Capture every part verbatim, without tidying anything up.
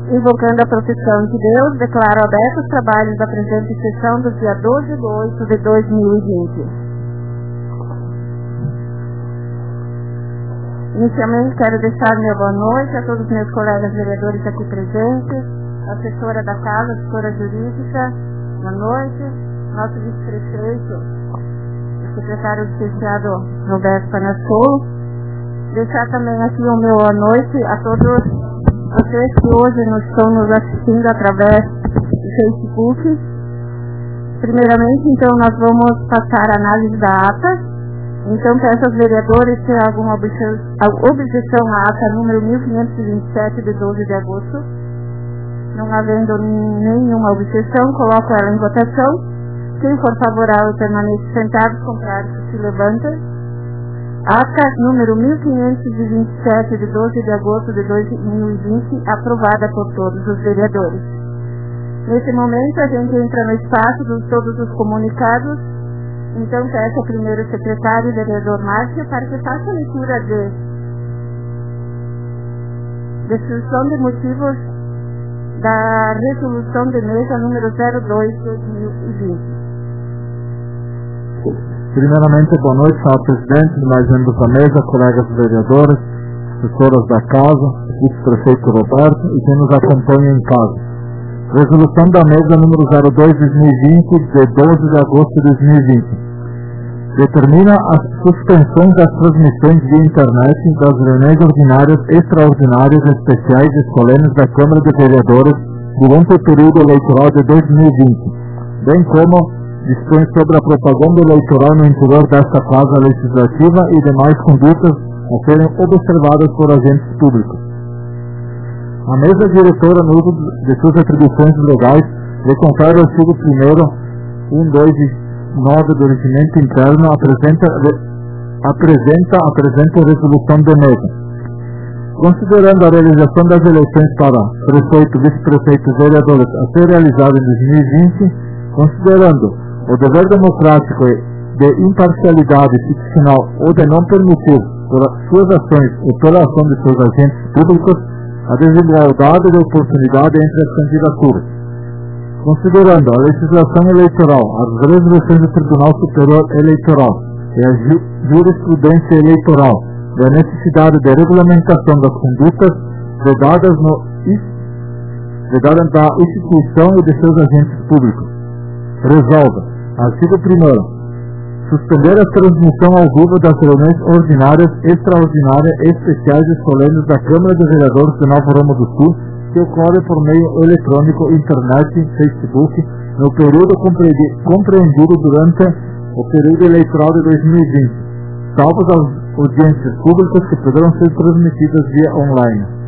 Invocando a proteção de Deus, declaro abertos os trabalhos da presente sessão do dia doze de oito de dois mil e vinte. Inicialmente, quero deixar minha boa noite a todos os meus colegas vereadores aqui presentes, a assessora da casa, a assessora jurídica, boa noite, nosso vice-prefeito, o secretário associado Roberto Panassou. Deixar também aqui o meu boa noite a todos vocês que hoje nos estão nos assistindo através do Facebook. Primeiramente, então, nós vamos passar a análise da ata. Então, peço aos vereadores se há alguma objeção à ata número mil quinhentos e vinte e sete de doze de agosto. Não havendo nenhuma objeção, coloco ela em votação. Quem for favorável permanece sentado, contrário que se levanta. Ata número mil quinhentos e vinte e sete de doze de agosto de dois mil e vinte, aprovada por todos os vereadores. Nesse momento, a gente entra no espaço de todos os comunicados. Então, peço ao primeiro secretário, vereador Márcio, para que faça a leitura de descrição de motivos da resolução de mesa número zero dois de dois mil e vinte. Primeiramente, boa noite, senhor presidente, demais membros da mesa, colegas vereadores, assessoras da casa, vice-prefeito Roberto e quem nos acompanha em casa. Resolução da mesa número zero dois de dois mil e vinte, de doze de agosto de dois mil e vinte. Determina as suspensões das transmissões via internet das reuniões ordinárias, extraordinárias, especiais e solenes da Câmara de Vereadores durante o período eleitoral de dois mil e vinte, bem como dispõe sobre a propaganda eleitoral no interior desta casa legislativa e demais condutas a serem observadas por agentes públicos. A mesa diretora, no uso de suas atribuições legais, lhe confere o artigo primeiro, um, dois e nove do regimento interno, apresenta, apresenta a presente resolução de mesa. Considerando a realização das eleições para prefeito, vice-prefeito e vereadores a ser realizada em dois mil e vinte, considerando o dever democrático de imparcialidade institucional ou de não permitir, por suas ações e pela ação de seus agentes públicos, a desigualdade de oportunidade entre as candidaturas. Considerando a legislação eleitoral, as resoluções do Tribunal Superior Eleitoral e a ju jurisprudência eleitoral e a necessidade de regulamentação das condutas vedadas, no, vedadas da instituição e de seus agentes públicos. Resolve. Artigo primeiro. Suspender a transmissão ao vivo das reuniões ordinárias, extraordinárias, especiais e solenes da Câmara de Vereadores de Nova Roma do Sul, que ocorre por meio eletrônico, internet, Facebook, no período compreendido durante o período eleitoral de dois mil e vinte, salvo as audiências públicas que poderão ser transmitidas via online.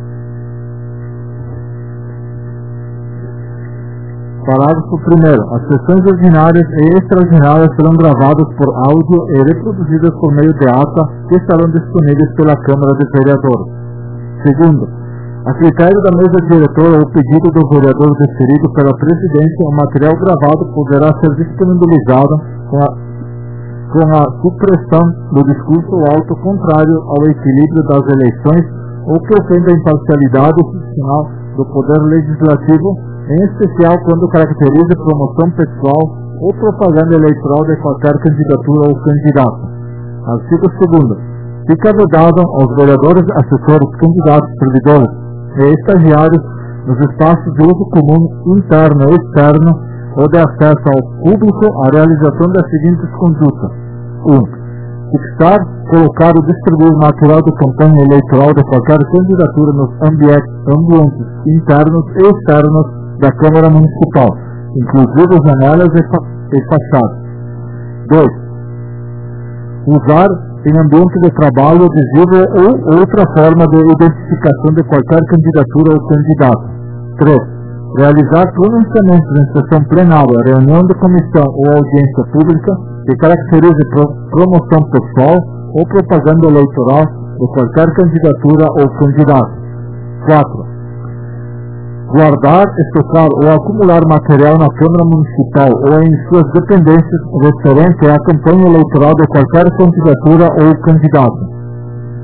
Parágrafo primeiro. As sessões ordinárias e extraordinárias serão gravadas por áudio e reproduzidas por meio de ata que estarão disponíveis pela Câmara de Vereadores. Segundo, a critério da mesa diretora ou pedido do vereador deferido pela presidência, o material gravado poderá ser disponibilizado com a, com a supressão do discurso alto contrário ao equilíbrio das eleições ou que ofenda a imparcialidade institucional do Poder Legislativo, em especial quando caracterize promoção pessoal ou propaganda eleitoral de qualquer candidatura ou candidato. Artigo segundo. Fica vedado aos vereadores, assessores, candidatos, servidores e estagiários nos espaços de uso comum interno e externo ou de acesso ao público a realização das seguintes condutas. um. Fixar, colocar ou distribuir material de campanha eleitoral de qualquer candidatura nos ambientes, ambientes internos e externos da Câmara Municipal, inclusive janelas e, fa e fachadas. dois. Usar em ambiente de trabalho adesivo ou outra forma de identificação de qualquer candidatura ou candidato. três. Realizar pronunciamentos em sessão plenária, reunião de comissão ou audiência pública que caracterize pro promoção pessoal ou propaganda eleitoral de qualquer candidatura ou candidato. quatro. Guardar, estocar ou acumular material na Câmara Municipal ou em suas dependências referente à campanha eleitoral de qualquer candidatura ou candidato.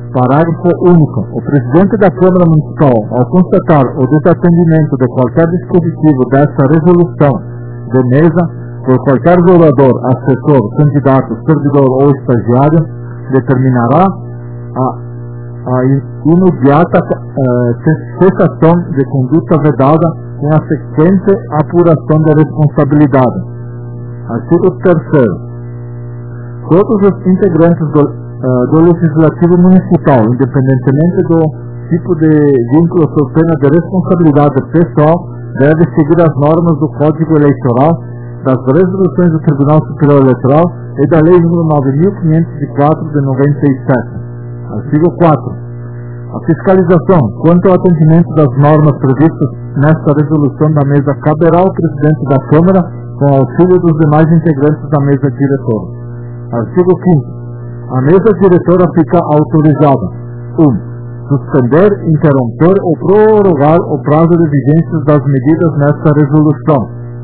Parágrafo único. O presidente da Câmara Municipal, ao constatar o desatendimento de qualquer dispositivo desta resolução de mesa por qualquer vereador, assessor, candidato, servidor ou estagiário, determinará a, a imediata eh, cessação de conduta vedada com a sequente apuração da responsabilidade. Artigo terceiro. Todos os integrantes do, uh, do Legislativo Municipal, independentemente do tipo de vínculo sob pena de responsabilidade pessoal, devem seguir as normas do Código Eleitoral, das resoluções do Tribunal Superior Eleitoral e da Lei número nove mil quinhentos e quatro de noventa e sete. Artigo quatro. A fiscalização quanto ao atendimento das normas previstas nesta resolução da mesa caberá ao presidente da Câmara com auxílio dos demais integrantes da mesa diretora. Artigo quinto. A mesa diretora fica autorizada: um. Suspender, interromper ou prorrogar o prazo de vigência das medidas nesta resolução.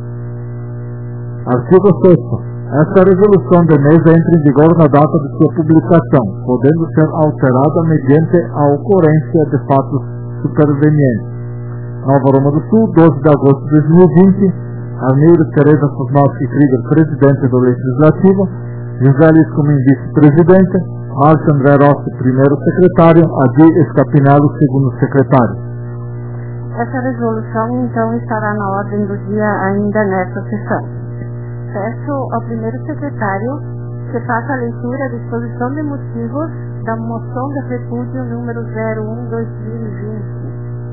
Artigo sexto. Esta resolução de mesa entra em vigor na data de sua publicação, podendo ser alterada mediante a ocorrência de fatos supervenientes. Nova Roma do Sul, doze de agosto de dois mil e vinte. Armírio Tereza Sosnowski Krieger, presidente do Legislativo. José Luiz Comim, vice-presidente. Márcio André Rossi, primeiro secretário. Adi Escapinello, segundo secretário. Essa resolução, então, estará na ordem do dia ainda nesta sessão. Peço ao primeiro secretário que faça a leitura da exposição de motivos da moção de repúdio número zero um barra dois mil e vinte.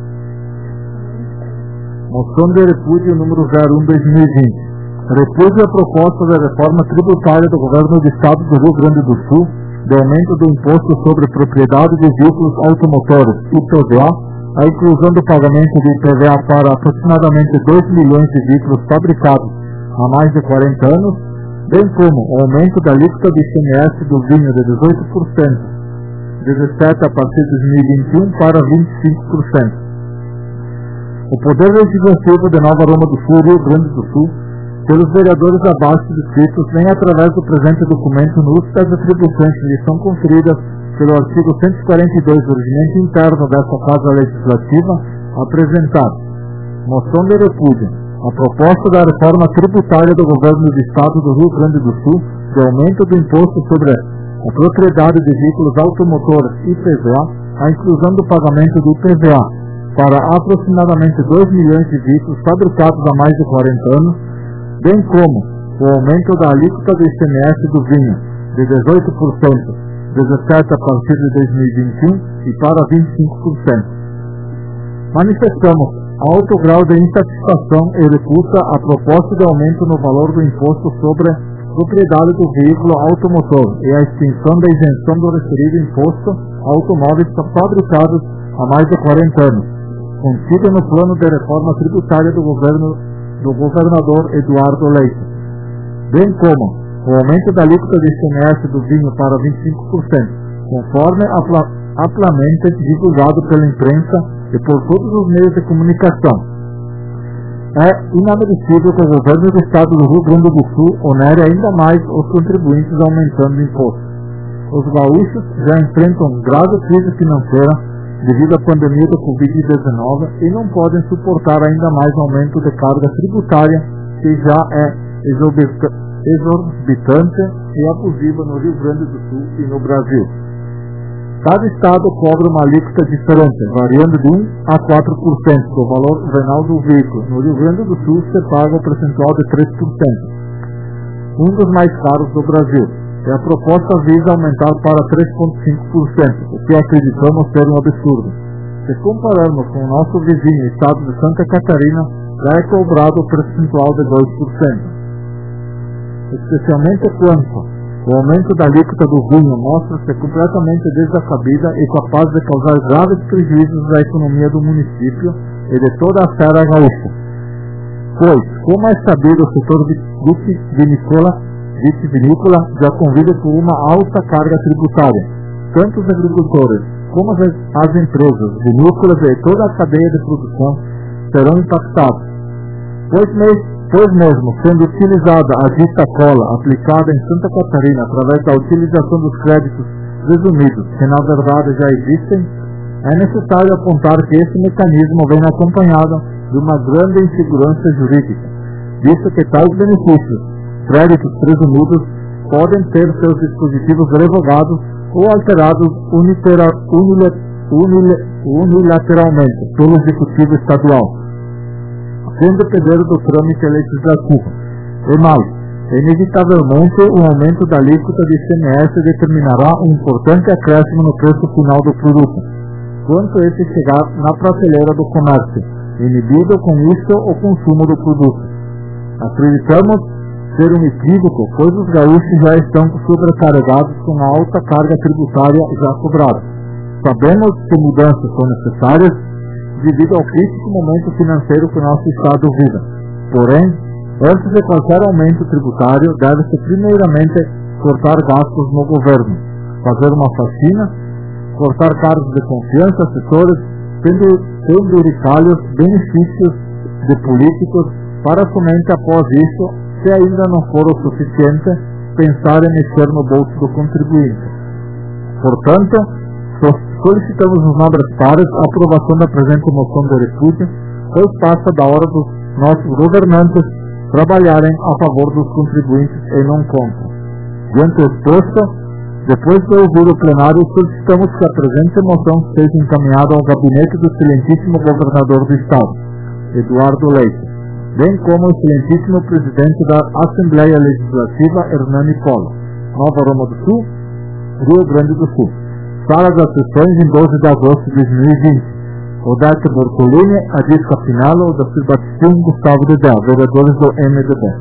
Moção de repúdio número zero um barra dois mil e vinte. Repúdio a proposta da reforma tributária do Governo do Estado do Rio Grande do Sul, de aumento do imposto sobre propriedade de veículos automotores, I P V A, a inclusão do pagamento de I P V A para aproximadamente dois milhões de veículos fabricados há mais de quarenta anos, bem como o aumento da alíquota do I C M S do vinho de dezoito por cento, dezessete por cento a partir de dois mil e vinte e um para vinte e cinco por cento. O Poder Legislativo de Nova Roma do Sul, Rio Grande do Sul, pelos vereadores abaixo descritos, vem através do presente documento no uso das atribuições que lhes são conferidas pelo artigo cento e quarenta e dois do Regimento Interno desta Casa Legislativa, apresentar moção de repúdio a proposta da reforma tributária do Governo do Estado do Rio Grande do Sul, de aumento do imposto sobre a propriedade de veículos automotores I P V A, a inclusão do pagamento do I P V A para aproximadamente dois milhões de veículos fabricados há mais de quarenta anos, bem como o aumento da alíquota do I C M S do vinho de dezoito por cento, dezessete por cento a partir de dois mil e vinte e um e para vinte e cinco por cento. Manifestamos alto grau de insatisfação e repulsa a proposta de aumento no valor do imposto sobre propriedade do veículo automotor e a extinção da isenção do referido imposto a automóveis fabricados há mais de quarenta anos, contida no plano de reforma tributária do governo do governador Eduardo Leite, bem como o aumento da alíquota de I C M S do vinho para vinte e cinco por cento, conforme amplamente divulgado pela imprensa e por todos os meios de comunicação. É inadmissível que o governo do Estado do Rio Grande do Sul onere ainda mais os contribuintes aumentando o imposto. Os gaúchos já enfrentam grave crise financeira devido à pandemia da covid dezenove e não podem suportar ainda mais aumento de carga tributária que já é exorbitante e abusiva no Rio Grande do Sul e no Brasil. Cada estado cobra uma alíquota diferente, variando de um a quatro por cento do valor venal do veículo. No Rio Grande do Sul se paga o percentual de três por cento, um dos mais caros do Brasil. E a proposta visa aumentar para três vírgula cinco por cento, o que acreditamos ser um absurdo. Se compararmos com o nosso vizinho, estado de Santa Catarina, já é cobrado o percentual de dois por cento. Especialmente quanto o aumento da alíquota do vinho mostra-se completamente desacabida e capaz de causar graves prejuízos à economia do município e de toda a Serra Gaúcha. Pois, como é sabido, o setor vitivinícola vitivinícola já convive por uma alta carga tributária. Tanto os agricultores como as, as empresas vinícolas e toda a cadeia de produção serão impactados. Pois mesmo, pois mesmo sendo utilizada a dita cola aplicada em Santa Catarina através da utilização dos créditos presumidos, que na verdade já existem, é necessário apontar que esse mecanismo vem acompanhado de uma grande insegurança jurídica, visto que tais benefícios, créditos presumidos, podem ter seus dispositivos revogados ou alterados unilateralmente pelo Executivo Estadual, sem depender do trâmite legislativo. E mais, inevitavelmente, o aumento da alíquota de I C M S determinará um importante acréscimo no preço final do produto, quanto esse chegar na prateleira do comércio, inibido com isso o consumo do produto. Acreditamos ser um equívoco, pois os gaúchos já estão sobrecarregados com a alta carga tributária já cobrada. Sabemos que mudanças são necessárias devido ao crítico momento financeiro que o nosso Estado vive. Porém, antes de qualquer aumento tributário, deve-se primeiramente cortar gastos no governo, fazer uma faxina, cortar cargos de confiança, assessores, penduricalhos, benefícios de políticos, para somente após isso, se ainda não for o suficiente, pensar em mexer no bolso do contribuinte. Portanto, solicitamos os nobres pares a aprovação da presente moção de repúdio, pois passa da hora dos nossos governantes trabalharem a favor dos contribuintes e não contra. Diante do exposto, depois de ouvir o plenário, solicitamos que a presente moção seja encaminhada ao gabinete do excelentíssimo governador do Estado, Eduardo Leite, bem como o excelentíssimo presidente da Assembleia Legislativa, Hernani Polo, Nova Roma do Sul, Rio Grande do Sul. Sala das sessões em doze de agosto de dois mil e vinte. Odete Bortolini, Adis Capinalo, da Silvatim, Gustavo Dedé, vereadores do M D B.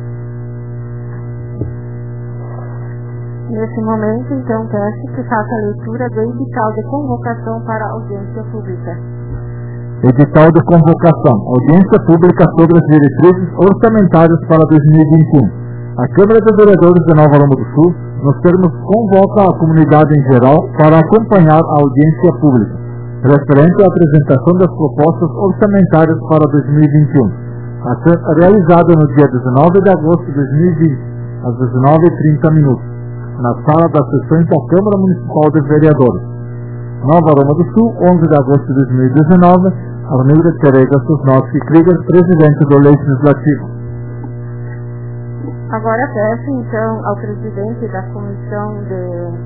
Nesse momento, então, peço que faça a leitura do edital de convocação para audiência pública. Edital de convocação. Audiência pública sobre as diretrizes orçamentárias para dois mil e vinte e um. A Câmara de Vereadores de Nova Roma do Sul, nos termos, convoca a comunidade em geral para acompanhar a audiência pública, referente à apresentação das propostas orçamentárias para dois mil e vinte e um, a ser realizada no dia dezenove de agosto de dois mil e vinte, às dezenove e trinta minutos, na sala das sessões da Câmara Municipal de Vereadores. Nova Roma do Sul, onze de agosto de dois mil e dezenove, Arnilda Teresa Sosnowski Krieger, presidente do Legislativo. Agora peço, então, ao presidente da Comissão de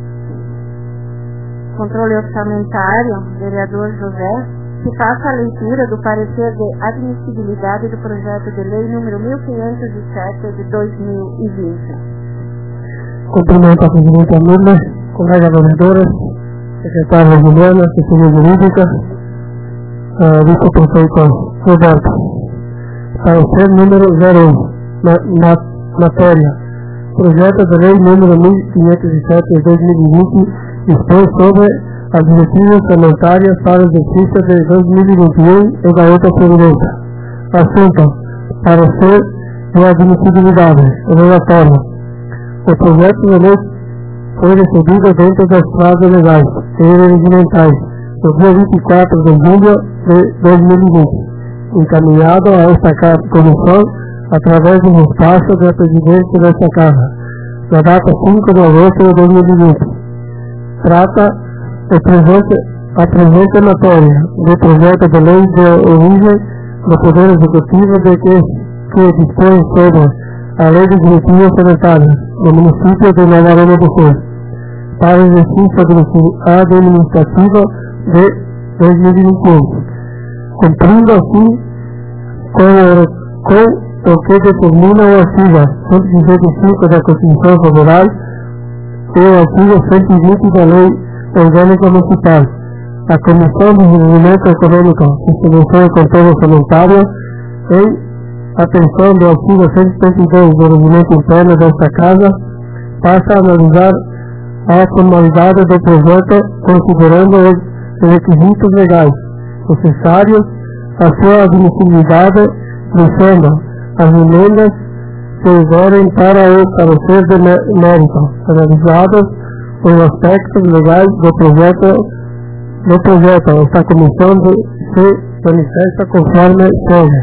Controle Orçamentário, vereador José, que faça a leitura do parecer de admissibilidade do projeto de lei número mil quinhentos e sete de dois mil e vinte. Cumprimento a presidente Arnilda, colegas vereadores, secretária Juliana, assessoria jurídica, uh, vice-prefeito Roberto. Parecer número zero um, na, na matéria. Projeto de lei número mil quinhentos e sete de dois mil e vinte expõe sobre as diretrizes orçamentárias para o exercício de dois mil e vinte e um e da outra previdência. Assunto: parecer de admissibilidade. Relatório: o projeto de lei foi recebido dentro dos prazos legais e regimentais no dia vinte e quatro de julho de dois mil e vinte, encaminhado a esta comissão através do espaço da presidência desta Casa, na data cinco de agosto de dois mil e vinte. Trata o presente, a presente matéria do projeto de lei de origem do Poder Executivo de que, que dispõe sobre a Lei de Diretrizes Orçamentárias do município de Nova Roma do Sul para o exercício administrativo de dois mil e vinte e um, cumprindo assim com o, com o que determina o artigo cento e sessenta e cinco da Constituição Federal e o artigo cento e vinte da Lei Orgânica Municipal. A Comissão de Desenvolvimento Econômico, Distribuição e Controle Orçamentário, em atenção do artigo cento e setenta e dois do Regimento Interno desta Casa, passa a analisar a formalidade do projeto considerando os requisitos legais necessários à sua admissibilidade, deixando as emendas se houverem para o parecer de mérito, analisados os aspectos legais do projeto. No projeto, esta comissão de, se manifesta conforme segue.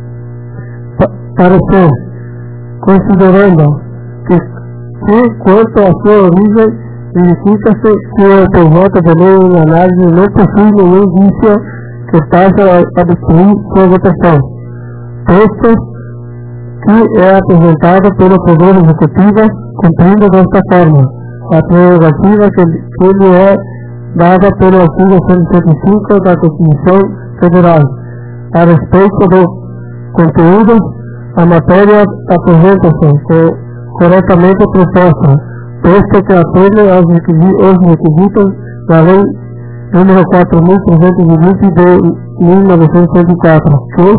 Pa, parecer, considerando que, que, quanto à sua origem Verifica-se que o projeto de lei em análise não possui nenhum vício que faça obstruir sua votação. Texto que é apresentado pelo Poder Executivo cumprindo desta forma a prerrogativa que, que lhe é dada pelo artigo cento e setenta e cinco da Constituição Federal. A respeito do conteúdo, a matéria apresenta-se co corretamente proposta, posto que atende aos requisitos da Lei número quatro mil trezentos e vinte de mil novecentos e cento e quatro, que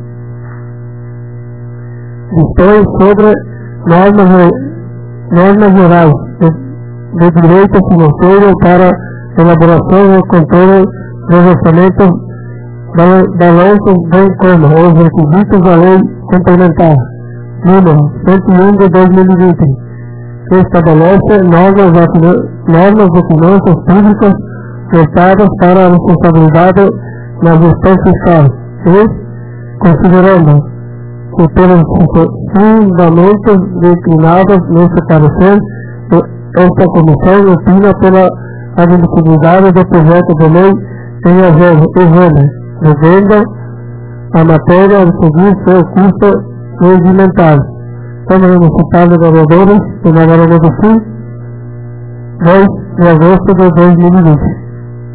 dispõe sobre normas, normas gerais de, de direito financeiro para elaboração e controle dos orçamentos, balanços, bem como os requisitos da lei complementar número cento e um de dois mil e vinte, que estabelece normas, normas de finanças públicas voltadas para a responsabilidade na gestão fiscal e, considerando que pelos fundamentos declinados nesse parecer, esta comissão opina pela admissibilidade do projeto de lei em exame, devendo a matéria a seguir seu custo regimental. Câmara Municipal de Vereadores de Nova Arana do Sul, dois de agosto de dois mil e vinte.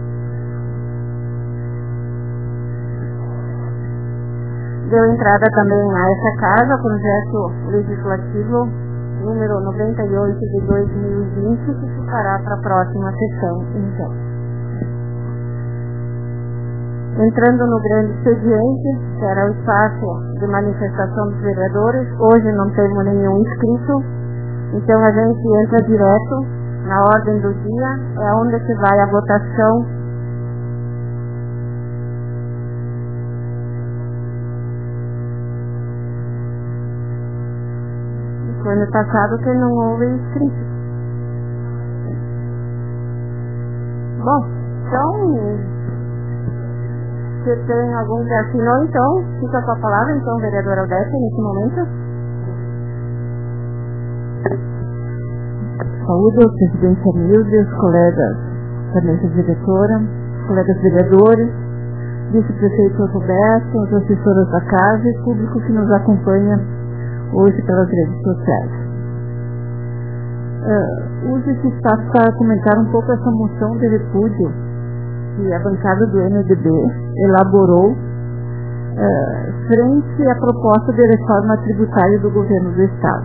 Deu entrada também a essa casa o projeto legislativo número noventa e oito de dois mil e vinte, que ficará para a próxima sessão, então. Entrando no grande expediente, que era o espaço de manifestação dos vereadores, hoje não temos nenhum inscrito, então a gente entra direto na ordem do dia, é onde que vai a votação no ano passado que não houve inscrito. Bom, então, se tem algum que assinou, então, fica com a palavra, então, vereadora Aldete, nesse momento. Saúde ao presidente Amilde, os colegas da mesa diretora, colegas vereadores, vice-prefeito Roberto, as assessoras da casa e público que nos acompanha hoje pelas redes sociais. Uh, use esse espaço para comentar um pouco essa moção de repúdio que a bancada do M D B elaborou uh, frente à proposta de reforma tributária do governo do Estado.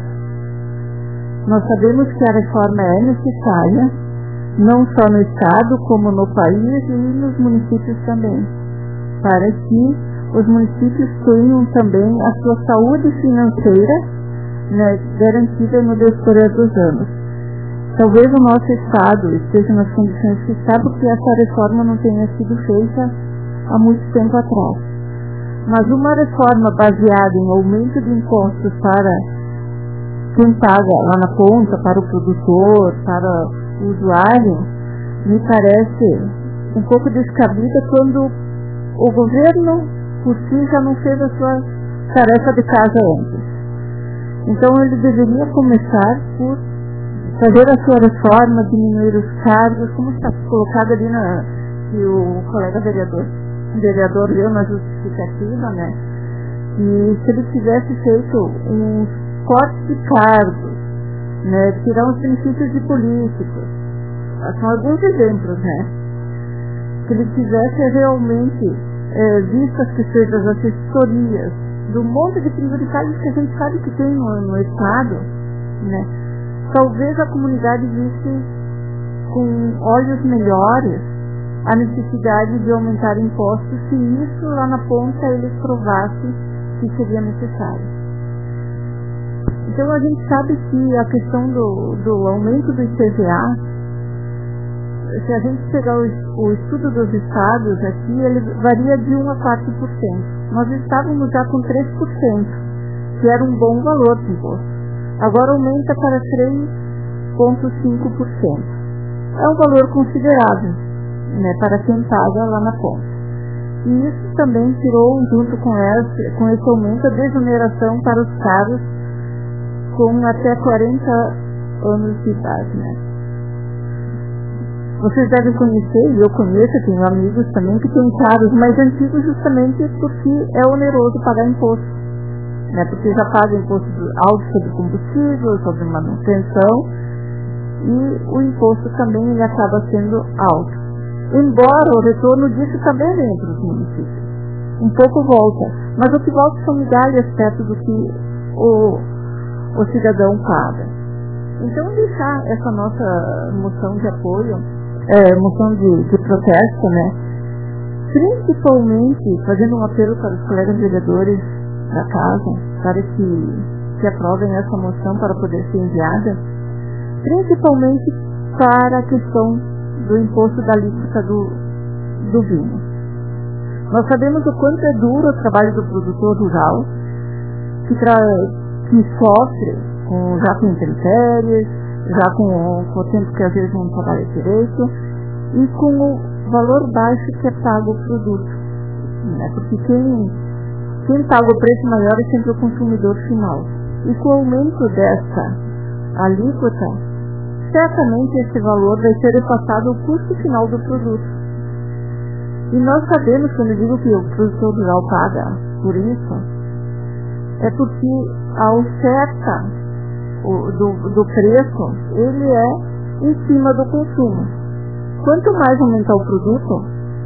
Nós sabemos que a reforma é necessária, não só no Estado, como no país e nos municípios também, para que os municípios tenham também a sua saúde financeira, né, garantida no decorrer dos anos. Talvez o nosso Estado esteja nas condições que está, porque essa reforma não tenha sido feita há muito tempo atrás. Mas uma reforma baseada em aumento de impostos para quem paga lá na ponta, para o produtor, para o usuário, me parece um pouco descabida quando o governo por si já não fez a sua tarefa de casa antes. Então ele deveria começar por fazer a sua reforma, diminuir os cargos, como está colocado ali na que o colega vereador, o vereador deu na justificativa, né? E se ele tivesse feito um corte de cargos, né? Tirar os benefícios de políticos, são alguns exemplos, né? Se ele tivesse realmente É, visto as questões das assessorias, do monte de prioritários que a gente sabe que tem no, no Estado, né? Talvez a comunidade visse com olhos melhores a necessidade de aumentar impostos, se isso lá na ponta eles provassem que seria necessário. Então a gente sabe que a questão do, do aumento do I P V A, se a gente pegar o, o estudo dos estados aqui, ele varia de um a quatro por cento. Nós estávamos já com três por cento, que era um bom valor de imposto. Agora aumenta para três vírgula cinco por cento. É um valor considerável, né, para quem paga lá na ponta. E isso também tirou, junto com esse, com esse aumento, a desoneração para os carros com até quarenta anos de idade, né? Vocês devem conhecer, e eu conheço, tenho amigos também que têm carros mais antigos justamente porque é oneroso pagar imposto, né? Porque já paga imposto alto sobre combustível, sobre manutenção, e o imposto também ele acaba sendo alto. Embora o retorno disso também venha para os municípios. Um pouco volta, mas o que volta são migalhas perto do que o, o cidadão paga. Então deixar essa nossa moção de apoio, é, moção de, de protesto, né? Principalmente fazendo um apelo para os colegas vereadores da casa, para que, que aprovem essa moção para poder ser enviada, principalmente para a questão do imposto da alíquota do, do vinho. Nós sabemos o quanto é duro o trabalho do produtor rural, que, tra que sofre com, já com intempéries, já com, com o tempo que às vezes não trabalha direito, e com o valor baixo que é pago o produto. Né? Porque quem, quem paga o preço maior é sempre o consumidor final. E com o aumento dessa alíquota, certamente esse valor vai ser repassado ao custo final do produto. E nós sabemos, quando eu digo que o produtor rural paga por isso, é porque a oferta o, do, do preço, ele é em cima do consumo. Quanto mais aumentar o produto,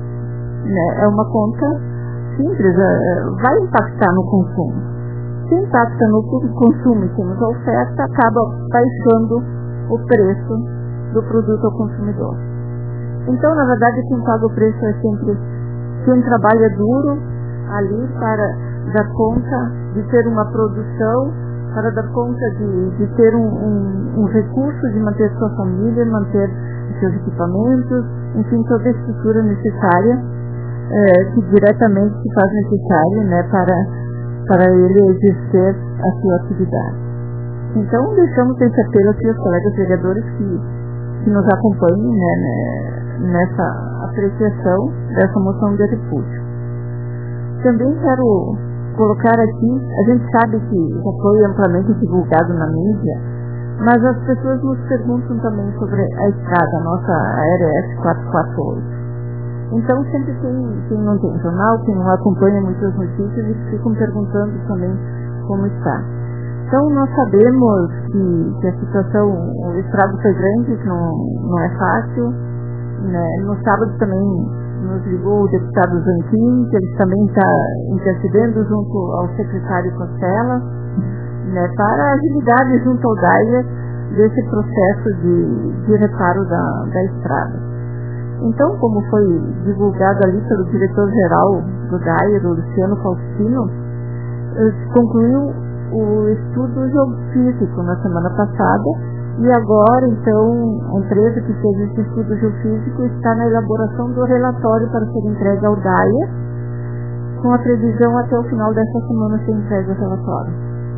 né, é uma conta simples, é, vai impactar no consumo. Se impacta no consumo e temos a oferta, acaba baixando o preço do produto ao consumidor. Então, na verdade, quem paga o preço é sempre quem trabalha duro ali para dar conta de ter uma produção, para dar conta de, de ter um, um, um recurso, de manter sua família, manter seus equipamentos, enfim, toda a estrutura necessária, é, que diretamente se faz necessária, né, para, para ele exercer a sua atividade. Então, deixamos esse apelo aqui aos colegas vereadores que, que nos acompanhem, né, nessa apreciação dessa moção de repúdio. Também quero colocar aqui, a gente sabe que já foi amplamente divulgado na mídia, mas as pessoas nos perguntam também sobre a estrada, a nossa R S quatrocentos e quarenta e oito. Então sempre tem quem não tem jornal, quem não acompanha muitas notícias e ficam perguntando também como está. Então nós sabemos que, que a situação, o estrago foi grande, que não, não é fácil. Né? No sábado também nos ligou o deputado Zanquim, que ele também está intercedendo junto ao secretário Costela, né, para a agilidade junto ao DAIA desse processo de, de reparo da, da estrada. Então, como foi divulgado ali pelo diretor-geral do DAIA, do Luciano Faustino, concluiu o estudo geofísico na semana passada. E agora, então, a empresa que fez esse estudo geofísico está na elaboração do relatório para ser entregue ao DAIA, com a previsão até o final dessa semana ser entregue o relatório.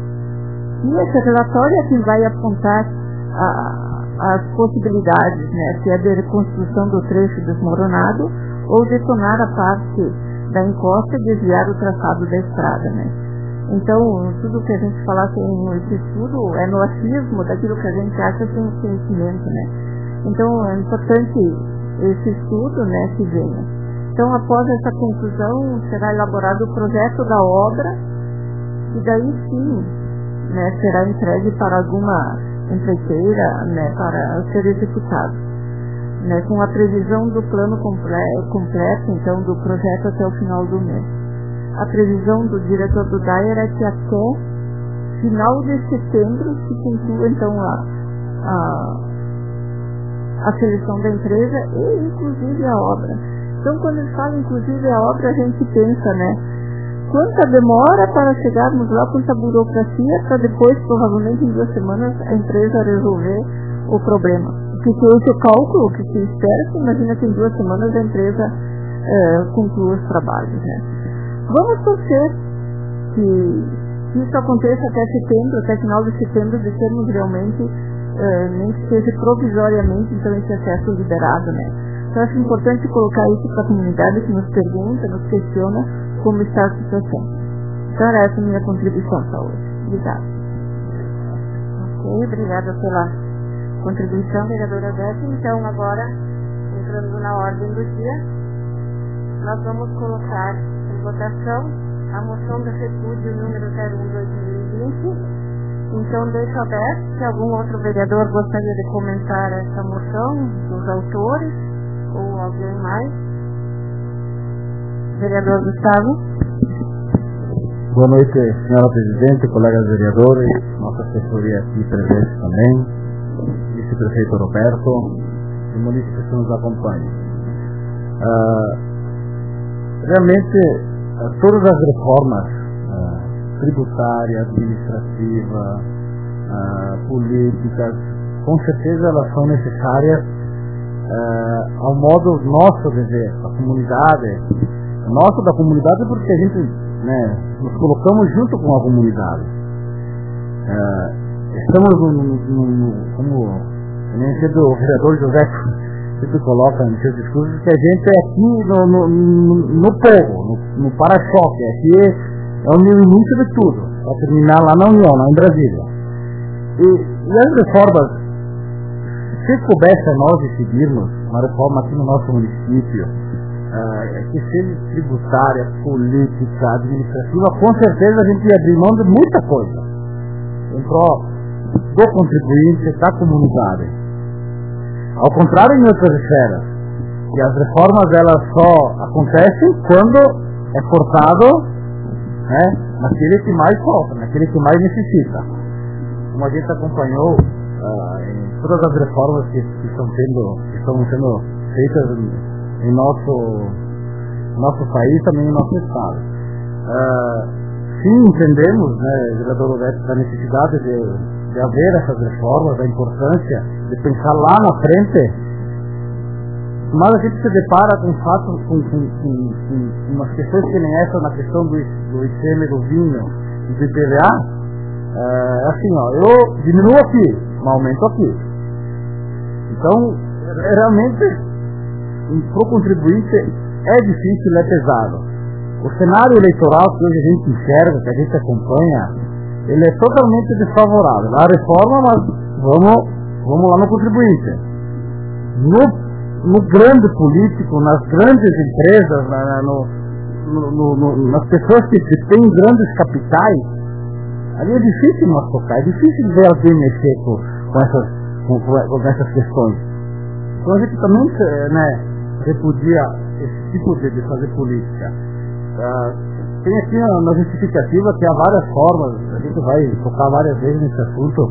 E esse relatório é quem vai apontar a, as possibilidades, né, se é de reconstrução do trecho desmoronado ou detonar a parte da encosta e desviar o traçado da estrada, né. Então, tudo que a gente falar com esse estudo é no achismo daquilo que a gente acha sem conhecimento, né? Então, é importante esse estudo, né, que venha. Então, após essa conclusão, será elaborado o projeto da obra e daí sim, né, será entregue para alguma empreiteira, né, para ser executado, né, com a previsão do plano comple completo, então, do projeto até o final do mês. A previsão do diretor do DAIA era que até final de setembro se conclua então a, a, a seleção da empresa e inclusive a obra. Então quando ele fala inclusive a obra, a gente pensa, né, quanta demora para chegarmos lá, quanta burocracia para depois, provavelmente em duas semanas, a empresa resolver o problema. Porque se esse é o cálculo, o que se espera, se imagina que em duas semanas a empresa é, conclua os trabalhos, né. Vamos torcer que, que isso aconteça até setembro, até final de setembro, de termos realmente, eh, nem que seja provisoriamente, então esse acesso liberado, né? Então acho importante colocar isso para a comunidade que nos pergunta, nos questiona como está a situação. Então era essa a minha contribuição para hoje. Obrigada. Ok, obrigada pela contribuição, vereadora Beth. Então agora entrando na ordem do dia, nós vamos colocar em votação a moção de repúdio número zero um barra dois mil e vinte. Então, deixo aberto se algum outro vereador gostaria de comentar essa moção, dos autores, ou alguém mais. Vereador Gustavo. Boa noite, senhora presidente, colegas vereadores, nossa assessoria aqui presente também, vice-prefeito Roberto e munícipes que nos acompanham. Uh, realmente, uh, todas as reformas uh, tributárias, administrativas, uh, políticas, com certeza elas são necessárias uh, ao modo nosso de ver, a comunidade, nosso da comunidade, porque a gente, né, nos colocamos junto com a comunidade. Uh, estamos no, no, no, como nem sempre o vereador José sempre coloca nos seus discursos, que a gente é aqui no, no, no, no povo, no, no para-choque, aqui é o início de tudo, para terminar lá na União, lá em Brasília. E, e as reformas, se coubesse a nós decidirmos uma reforma aqui no nosso município, uh, que seja tributária, política, administrativa, com certeza a gente ia abrir mão de muita coisa em prol do contribuinte, da comunidade. Ao contrário em outras esferas, que as reformas elas só acontecem quando é cortado, né, naquele que mais sofre, naquele que mais necessita. Como a gente acompanhou uh, em todas as reformas que, que, estão, tendo, que estão sendo feitas em, em nosso, nosso país, também em nosso estado. Uh, sim, entendemos, né, vereador Roberto, da necessidade de de haver essas reformas, da importância de pensar lá na frente, mas a gente se depara com fatos, com, com, com, com umas questões que nem essa, na questão do, do I C M, do vinho e do I P V A, é assim, ó, eu diminuo aqui, mas aumento aqui. Então, realmente, para o contribuinte é difícil, é pesado. O cenário eleitoral que hoje a gente enxerga, que a gente acompanha, ele é totalmente desfavorável. A reforma, mas vamos, vamos lá no contribuinte. No, no grande político, nas grandes empresas, na, no, no, no, nas pessoas que, que têm grandes capitais, ali é difícil nós tocar, é difícil ver alguém mexer com, com, essas, com, com essas questões. Então a gente também, né, repudia esse tipo de, de fazer política. Uh, Tem aqui na justificativa que há várias formas, a gente vai focar várias vezes nesse assunto,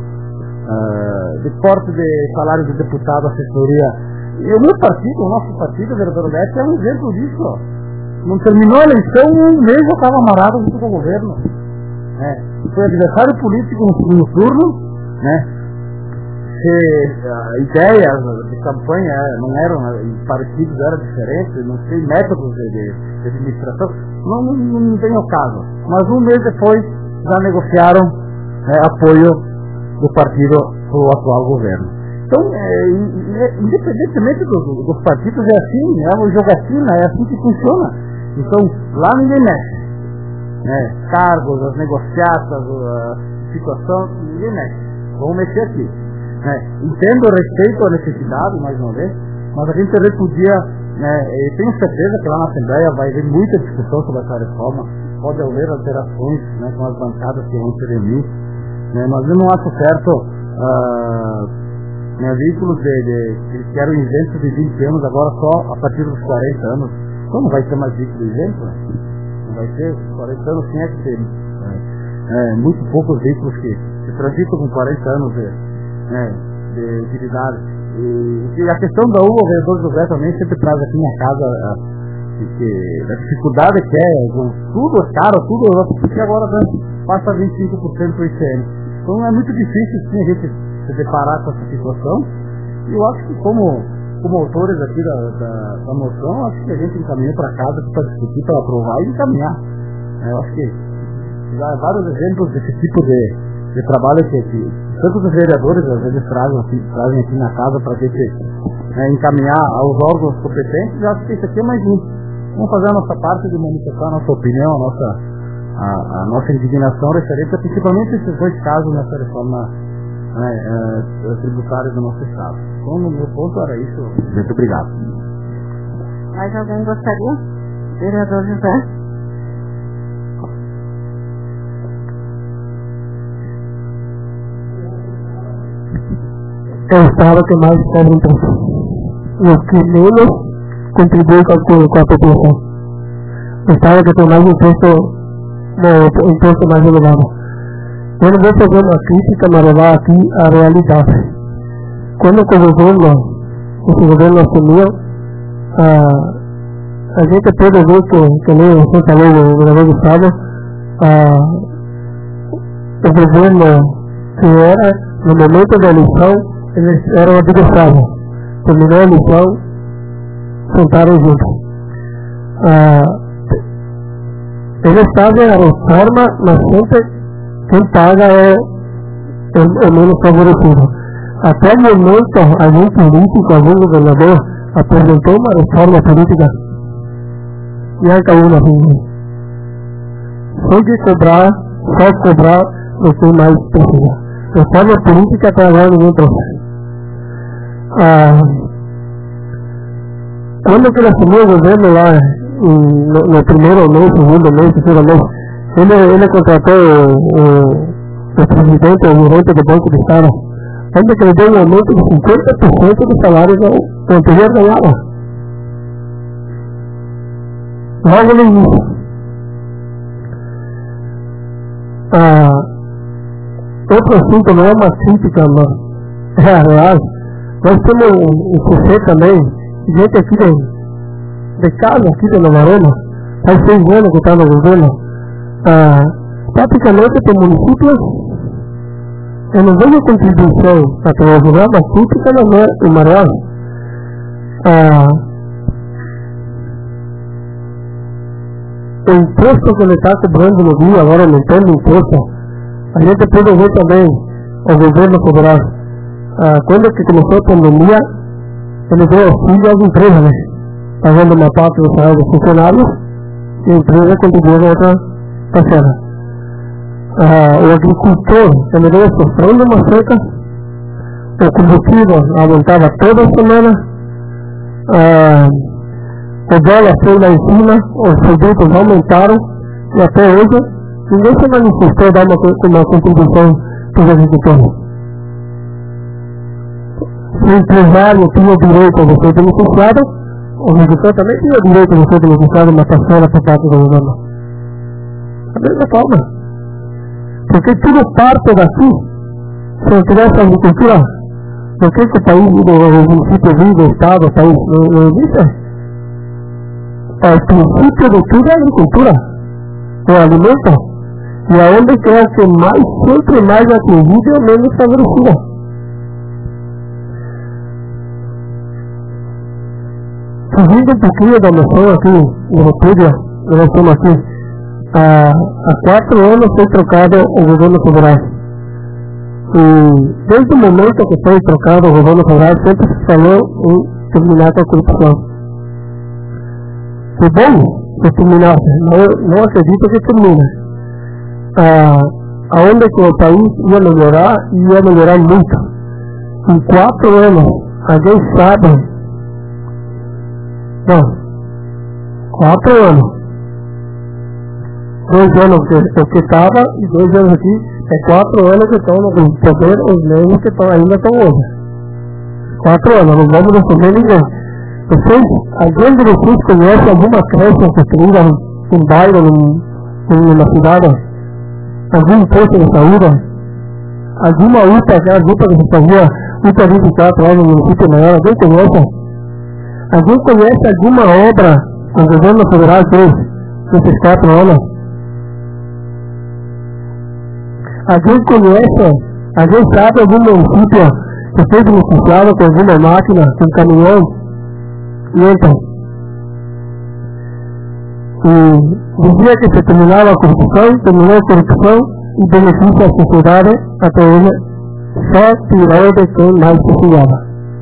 uh, de corte de salário de deputado, assessoria. E o meu partido, o nosso partido, o vereador Beto, é um exemplo disso. Ó. Não terminou a eleição, um mês eu estava amarrado junto com o governo. É. Foi adversário político no, no turno, né? Se, uh, ideias de campanha não eram parecidas, eram diferentes, não sei, métodos de, de, de administração, não, não, não tem o caso. Mas um mês depois já negociaram, né, apoio do partido para o atual governo. Então, é, independentemente do, dos partidos, é assim, é uma jogatina, é assim que funciona. Então, lá ninguém mexe. Né, cargos, as negociatas, a situação, ninguém mexe. Vamos mexer aqui. É, entendo o respeito à necessidade, mais uma vez, mas a gente repudia, né, e tenho certeza que lá na Assembleia vai haver muita discussão sobre essa reforma, pode haver alterações, né, com as bancadas que vão se reunir, né, mas eu não acho certo uh, né, veículos de, de, que eram isentos de vinte anos, agora só a partir dos quarenta anos. Então não vai ter mais veículo isento, né? Não vai ter, quarenta anos tinha que ter, né, é, muito poucos veículos que se transitam com quarenta anos de Né, de utilidade. E, e a questão da uva, o vereador José também sempre traz aqui na casa a, que, a dificuldade que é, tudo é caro, tudo, porque agora né, passa vinte e cinco por cento do I C M. Então é muito difícil sim, a gente se deparar com essa situação. E eu acho que como, como autores aqui da, da, da moção, acho que a gente encaminhou para casa para discutir, para aprovar e encaminhar. Eu acho que há vários exemplos desse tipo de, de trabalho que, que tanto os vereadores às vezes trazem aqui, trazem aqui na casa para ter que né, encaminhar aos órgãos competentes. Eu acho que isso aqui é mais um. Vamos fazer a nossa parte de manifestar a nossa opinião, a nossa, a, a nossa indignação referente a principalmente esses dois casos nessa reforma né, é, tributária do nosso Estado. Então, no meu ponto era isso. Muito obrigado. Mais alguém gostaria? Vereador José. É o estado que mais cobra imposto. E o que menos contribui com a, com a população. O estado que tem mais imposto, no imposto mais elevado. Eu não vou fazer uma crítica, mas levar aqui a realidade. Quando o governo, esse governo assumiu, a, a gente pode ver que, que nem você falou no governador do estado, a, o governo que era, no momento da eleição, eles eram adversários. Terminou a eleição, sentaram juntos. Ah, eles fazem a reforma, mas sempre quem paga é o menos favorecido. Até o momento, algum político, algum governador apresentou uma reforma política e aí caiu na rua. Só de cobrar, só cobrar o que mais precisa. Reforma política até agora ninguém trouxe. Ah, quando que ele assumiu o governo lá, no, no primeiro mês, segundo mês, terceiro mês, ele, ele contratou o, o, o presidente, o gerente do Banco do Estado, onde que ele deu um aumento de cinquenta por cento do salário que o anterior ganhava. Logo no início. Ah, outro assunto não é uma crítica, mas é a real. Nós temos o C C também, gente aqui de, de casa, aqui de Nova Arena, faz seis anos que está no governo. Ah, praticamente tem municípios, eu não vejo contribuição através do programa pública, não é uma real. Ah, o imposto que ele está cobrando no dia, agora aumentando o imposto, a gente pode ver também o governo federal. Ah, quando que começou a pandemia, ele deu auxílio às empresas, né? Pagando uma parte do salário dos funcionários e a empresa contribuiu a outra parcela. Ah, o agricultor, ele deu sofrendo uma seca, o combustível aumentava toda semana, ah, o dólar foi lá em cima, os produtos aumentaram e até hoje ninguém se manifestou a dar uma, uma contribuição para os agricultores. Se o empresário tinha o direito de ser beneficiado, o agricultor também tinha o direito de ser beneficiado uma parcela por parte do governo. Da mesma forma. Porque tudo parte daqui. Se não tivesse agricultura, por que o país, o município vive, o estado, o país, não, não existe? O princípio de tudo é a agricultura, o alimento, e aonde que é o que mais, sempre mais atingido é menos favorecido. Fugindo um pouquinho da noção aqui, no repúdio, nós estamos aqui, há, há quatro anos foi trocado o governo federal. E desde o momento que foi trocado o governo federal, sempre se falou em terminar com a corrupção. Foi bom que terminasse, não, não acredito que termine. Ah, aonde que o país ia melhorar, ia melhorar muito. Em quatro anos, alguém sabe. Não, quatro anos. Dois anos que eu que estava e dois anos aqui, é quatro anos que estão no poder, os mesmos que estão ainda estão hoje. Quatro anos, não vamos defender ninguém. Vocês, alguém de vocês conhece alguma creche construída em bairro, numa cidade? Algum posto de saúde? Alguma U P A, aquela U P A que se fazia U P A vinte e quatro lá no município maior, alguém conhece? Alguém conhece alguma obra que o governo federal fez nesses quatro anos? Alguém conhece, alguém sabe algum município que foi beneficiado com alguma máquina, com caminhão? E então, e dizia que se terminava a corrupção, terminou a corrupção e beneficia a sociedade, até hoje só tirou de quem mais precisava.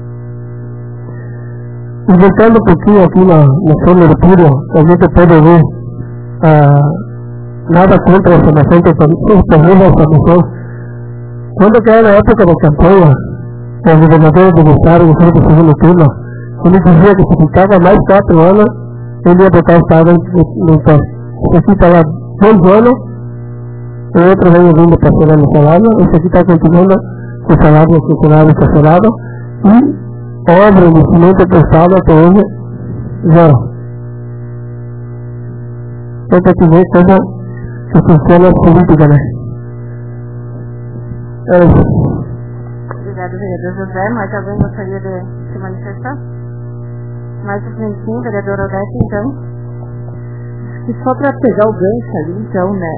E voltando um pouquinho aqui na, na zona de Púrio, a gente pode ver ah, nada contra a formação que a formação. Quando que era na época da campanha, o governador do Estado, o do segundo turno, Ele dizia que se ficava mais quatro anos, ele ia botar o Estado no pé. Você fica lá dois anos, o outro vem vindo para ser no salário, esse aqui está continuando com o salário do funcionário parcelado, e obra, investimento prestado até hoje, zero. Então, para te ver como que funciona a política, né? É isso. Obrigada, vereador José. Mais alguém gostaria de se manifestar? Mais um sim, vereador Odete, então. E só para pegar o gancho ali, então, né?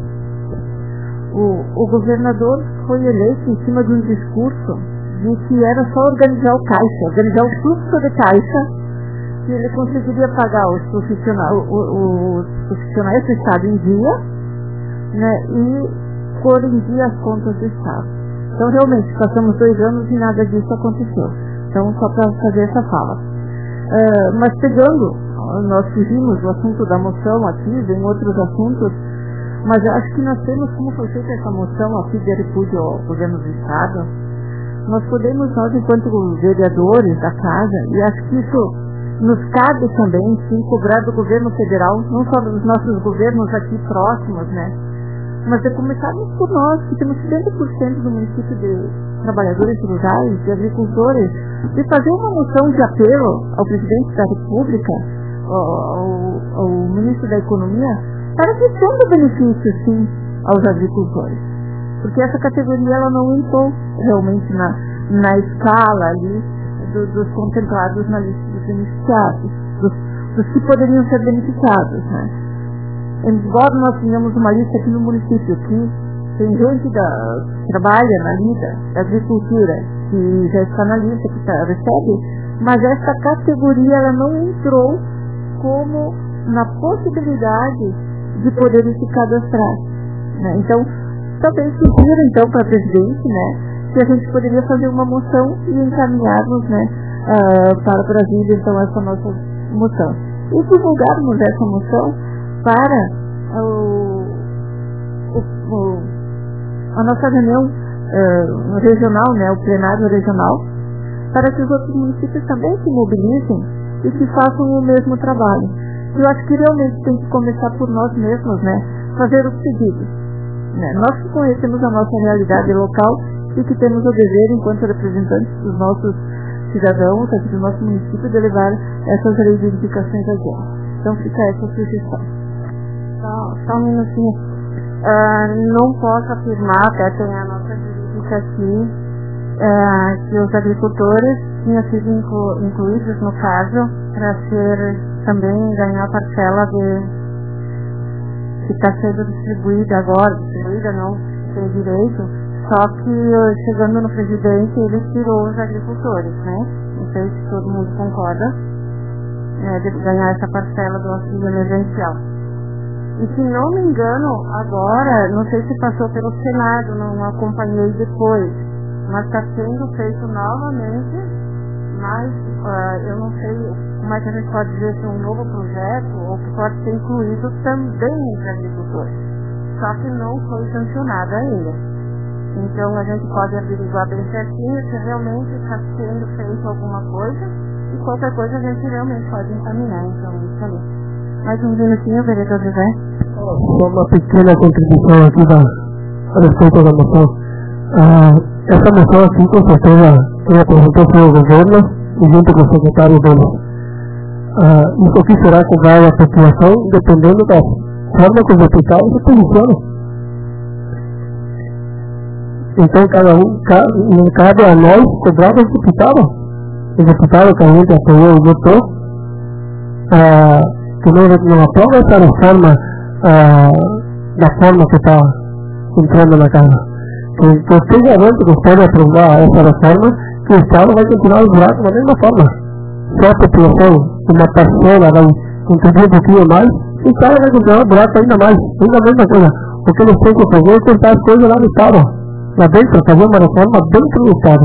O, o governador foi eleito em cima de um discurso de que era só organizar o caixa, organizar o fluxo de caixa, que ele conseguiria pagar os profissionais, os profissionais do Estado em dia, né? E pôr em dia as contas do Estado. Então, realmente, passamos dois anos e nada disso aconteceu. Então, só para fazer essa fala. Uh, mas pegando, nós fugimos do assunto da moção aqui, vem outros assuntos, mas eu acho que nós temos, como foi feita essa moção aqui de repúdio ao governo do Estado, nós podemos, nós enquanto vereadores da casa, e acho que isso nos cabe também, sim, cobrar do governo federal, não só dos nossos governos aqui próximos, né, mas de começarmos por nós, que temos setenta por cento do município de trabalhadores rurais, de agricultores, de fazer uma moção de apelo ao presidente da República, ao, ao ministro da Economia, para que tenha benefício, sim, aos agricultores. Porque essa categoria ela não entrou realmente na, na escala ali do, dos contemplados na lista dos beneficiados, dos, dos que poderiam ser beneficiados, né? Embora nós tenhamos uma lista aqui no município que tem gente da, que trabalha na lida da agricultura, que já está na lista, que tá, recebe, mas essa categoria ela não entrou como na possibilidade de poder se cadastrar, né? Então, talvez sugira então para o presidente, né, que a gente poderia fazer uma moção e encaminharmos, né, uh, para Brasília, então, essa nossa moção. E divulgarmos essa moção para o, o, o, a nossa reunião uh, regional, né, o plenário regional, para que os outros municípios também se mobilizem e que façam o mesmo trabalho. Eu acho que realmente tem que começar por nós mesmos, né, fazer os pedidos. Né? Nós que conhecemos a nossa realidade local e que temos o dever, enquanto representantes dos nossos cidadãos, aqui do nosso município, de levar essas reivindicações adiante. Então fica essa sugestão. Só, só um minutinho. Uh, não posso afirmar, até tem a nossa jurídica aqui, uh, que os agricultores tinham sido inclu, incluídos no caso para ser também ganhar a parcela de que está sendo distribuída agora, distribuída não tem direito, só que chegando no presidente ele tirou os agricultores, né? Não sei se todo mundo concorda, é, de ganhar essa parcela do auxílio emergencial. E se não me engano, agora, não sei se passou pelo Senado, não acompanhei depois, mas está sendo feito novamente, mas uh, eu não sei como é que a gente pode dizer se é um novo projeto ou que pode ser incluído também entre agricultores. Só que não foi sancionado ainda. Então a gente pode averiguar bem certinho se realmente está sendo feito alguma coisa e qualquer coisa a gente realmente pode encaminhar. Então isso ali. Mais um minutinho, vereador José. Só uma pequena contribuição aqui da, a respeito da moção. Ah, essa moção aqui com certeza foi apresentada pelo governo e junto com o secretário dele. Ah, isso aqui será cobrado à população dependendo da forma que os deputados se posicionam. Então cada um, não cabe a nós cobrar os deputados. O deputado que a gente apoiou e votou, ah, que não, não aprova essa reforma ah, da forma que está entrando na casa. Então, eu garanto que pode aprovar essa reforma, que o Estado vai continuar o buraco da mesma forma. Só a população, uma parcela vai contribuir um pouquinho mais, o Estado vai continuar o buraco ainda mais, ainda a mesma coisa. O que eles têm que fazer é cortar as coisas lá no Estado, lá dentro, fazer uma reforma dentro do Estado.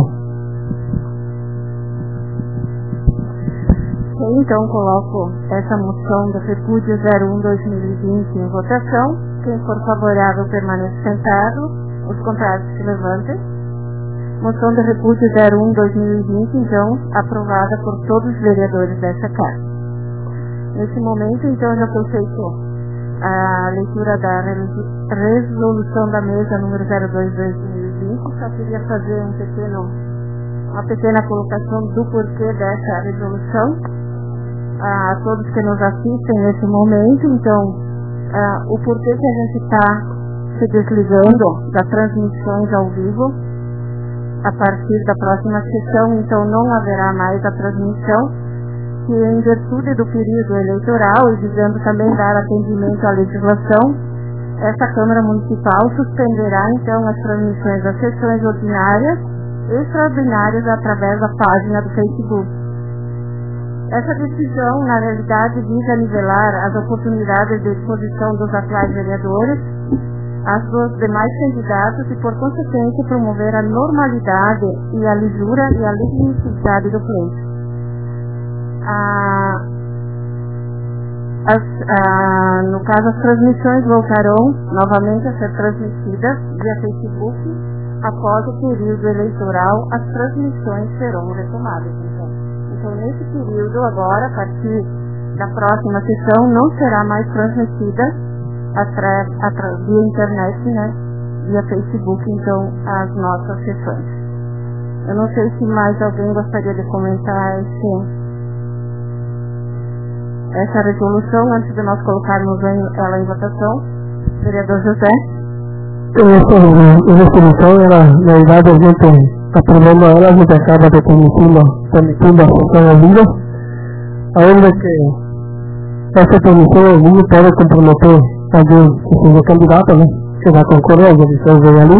Então coloco essa moção do repúdio zero um barra dois mil e vinte em votação. Quem for favorável permaneça sentado, os contrários se levantem. moção de repúdio zero um barra dois mil e vinte, então, aprovada por todos os vereadores dessa casa. Nesse momento, então, já foi feito a leitura da resolução da mesa número zero dois barra dois mil e vinte. Só queria fazer um pequeno, uma pequena colocação do porquê dessa resolução a todos que nos assistem nesse momento. Então, a, o porquê que a gente está se desligando das transmissões ao vivo. A partir da próxima sessão, então, não haverá mais a transmissão, que em virtude do período eleitoral e visando também dar atendimento à legislação, essa Câmara Municipal suspenderá, então, as transmissões das sessões ordinárias e extraordinárias através da página do Facebook. Essa decisão, na realidade, visa nivelar as oportunidades de exposição dos atuais vereadores às dos demais candidatos e, por consequência, promover a normalidade e a lisura e a legitimidade do pleito. Ah, as, ah, no caso, as transmissões voltarão novamente a ser transmitidas via Facebook. Após o período eleitoral, as transmissões serão retomadas. Então, então nesse período, agora, a partir da próxima sessão, não será mais transmitida atra, atra, via internet, né, via Facebook, então, as nossas sessões. Eu não sei se mais alguém gostaria de comentar esse... essa resolução, antes de nós colocarmos ela em votação. Vereador José. Essa resolução, ela, na verdade, a gente, aprovando ela, a gente acaba de permitindo, permitindo a sessão ao vivo, ainda que essa permissão ao vivo pode comprometer alguém que seja candidato, né, que vai concorrer, as eleições vem ali,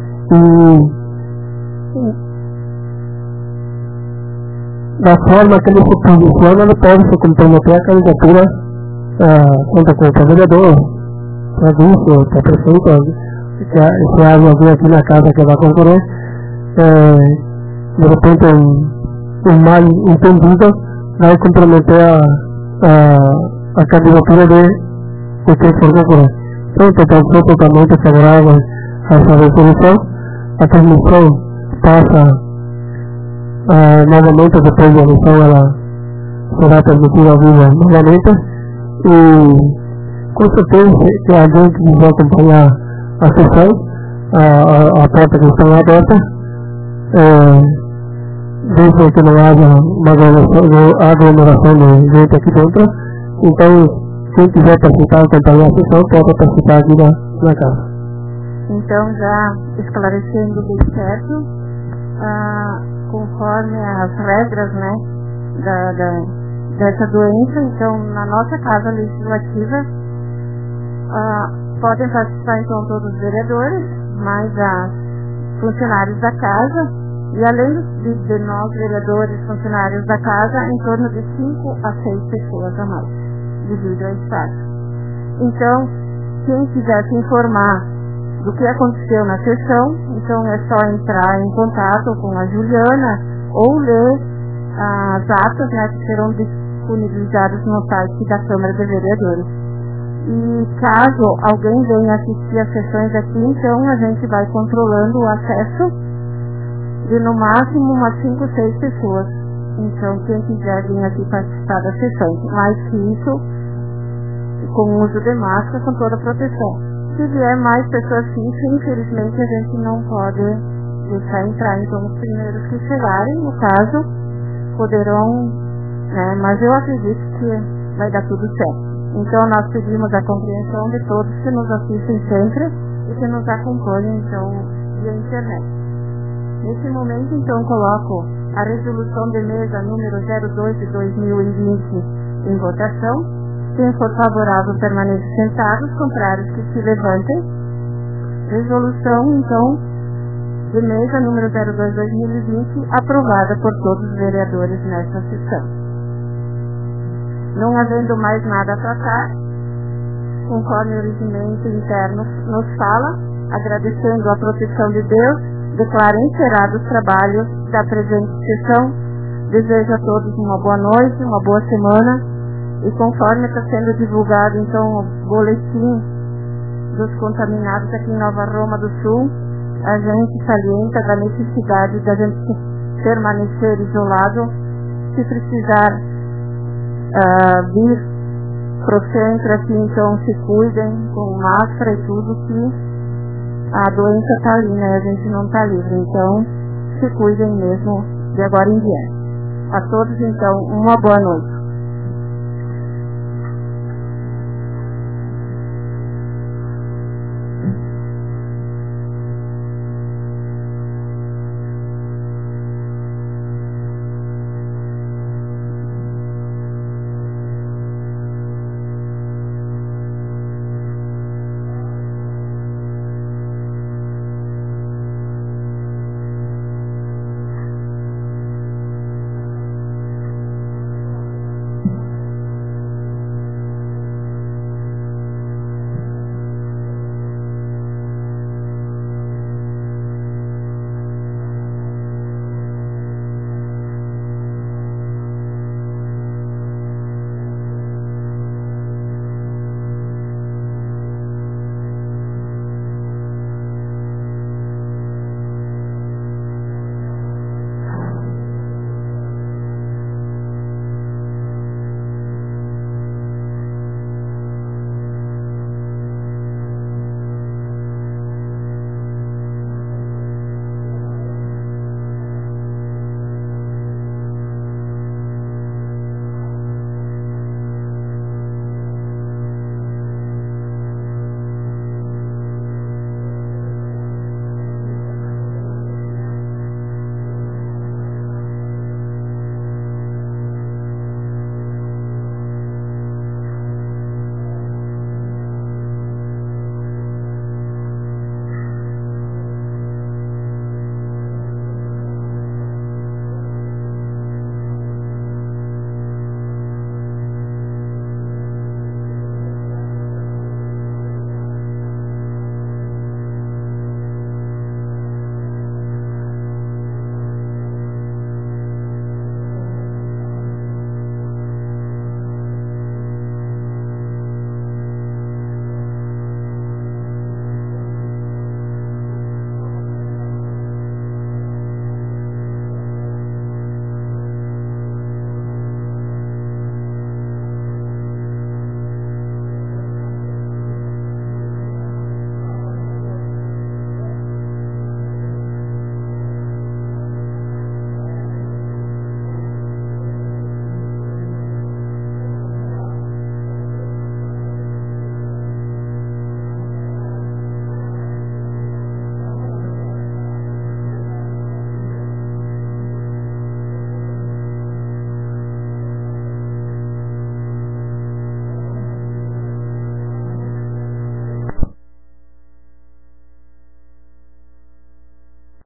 e da forma que ele se posiciona, ele pode se comprometer a candidatura uh, contra contra vereador, para vice, para prefeito, que se há alguém aqui na casa que vai concorrer, uh, de repente um, um mal entendido vai comprometer a, a, a candidatura de, de quem for concorrer. Então, eu sou totalmente favorável a essa resolução. A transmissão passa Uh, novamente, depois da eleição, ela será transmitida ao vivo novamente, e com certeza que a gente que vai acompanhar a sessão, a, a, a porta que está aberta, é, desde que não haja uma aglomeração de gente aqui dentro. Então, quem quiser participar, acompanhar a sessão, pode participar aqui na, na casa. Então, já esclarecendo bem certo, uh, conforme as regras, né, da, da, dessa doença, então, na nossa casa legislativa, uh, podem participar, então, todos os vereadores, mais os funcionários da casa, e além de, de nós, vereadores, funcionários da casa, em torno de cinco a seis pessoas a mais, devido ao estado. Então, quem quiser se informar do que aconteceu na sessão, então é só entrar em contato com a Juliana ou ler as atas, né, que serão disponibilizadas no site da Câmara de Vereadores. E caso alguém venha assistir as sessões aqui, então a gente vai controlando o acesso de no máximo umas cinco, seis pessoas. Então quem quiser vir aqui participar das sessões, mais que isso, com o uso de máscara, com toda a proteção. Se vier mais pessoas físicas, infelizmente a gente não pode deixar entrar. Então os primeiros que chegarem, no caso, poderão, né, mas eu acredito que vai dar tudo certo. Então nós pedimos a compreensão de todos que nos assistem sempre e que nos acompanham, então, via internet. Nesse momento, então, coloco a resolução de mesa número zero dois de dois mil e vinte em votação. Quem for favorável permaneça sentado, os contrários que se levantem. Resolução, então, de mesa número zero dois de dois mil e vinte, aprovada por todos os vereadores nesta sessão. Não havendo mais nada a tratar, conforme o regimento interno nos fala, agradecendo a proteção de Deus, declaro encerrados os trabalhos da presente sessão. Desejo a todos uma boa noite, uma boa semana. E conforme está sendo divulgado, então, o boletim dos contaminados aqui em Nova Roma do Sul, a gente salienta da necessidade da gente permanecer isolado. Se precisar uh, vir pro centro aqui, então se cuidem com máscara e tudo, que a doença está ali, né? A gente não está livre, então se cuidem mesmo de agora em diante. A todos, então, uma boa noite.